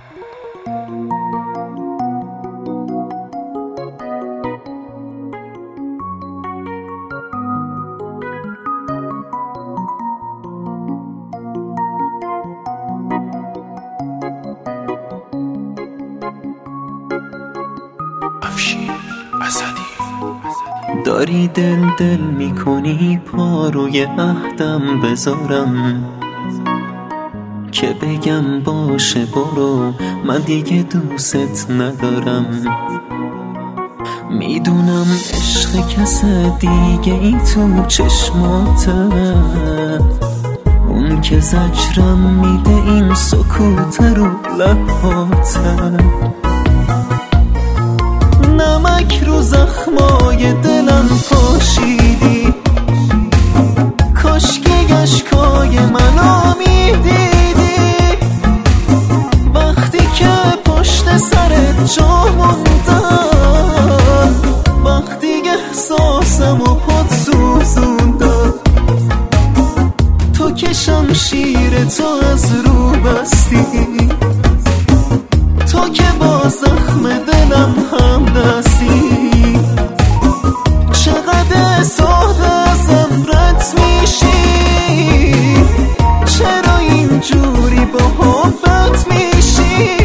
داری دل میکنی پا روی عهدم بذارم که بگم باشه برو، من دیگه دوست ندارم. میدونم عشق کس دیگه ای تو چشماته، اون که زجرم میده این سکوت رو لباته. نمک رو زخمای دلم پاشیدی، کاش که اشکای منو میدیدی. وقتی که پشت سرت جا موندم، وقتی احساسمو پات سوزوندم، تو که شمشیر تو از رو بستی، تو که با زخم دلم هم دستی. چقدر ساده ازم رد میشی، چرا اینجوری با حبت میشی؟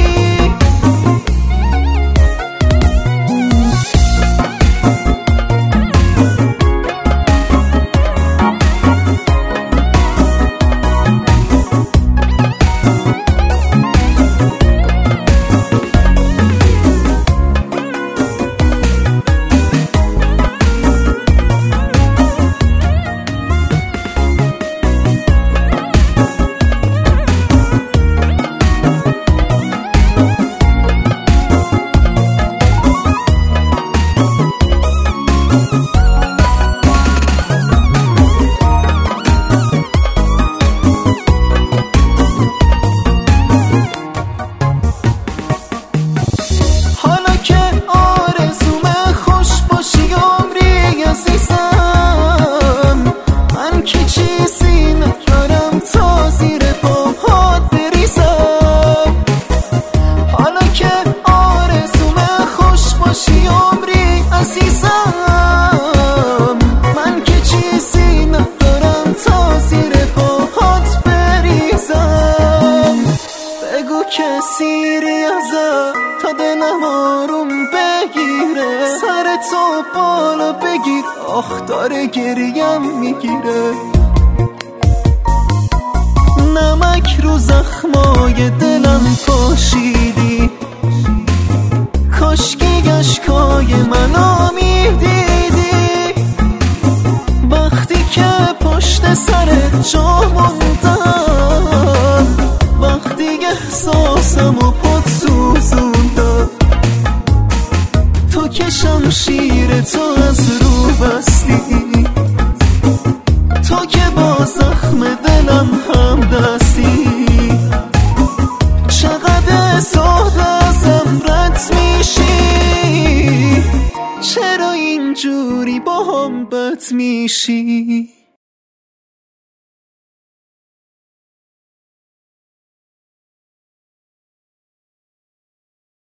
من که چیزی ندارم تا زیر پاهات بریزم. بگو که سیری ازم تا دلم آروم بگیره، سر تو بالا بگیر، آخ داره گریم میگیره. نمک رو زخمای دلم پاشیدی، کاشکی اشکای منو میدیدی. وقتی که پشت سرت جا موندم، وقتی احساسمو پات سوزوندم، تو که شمشیر تو از رو بستی، تو که با زخم دلم هم دستی. چقدر ساده ازم رد میشی، چرا اینجوری با هم بد میشی؟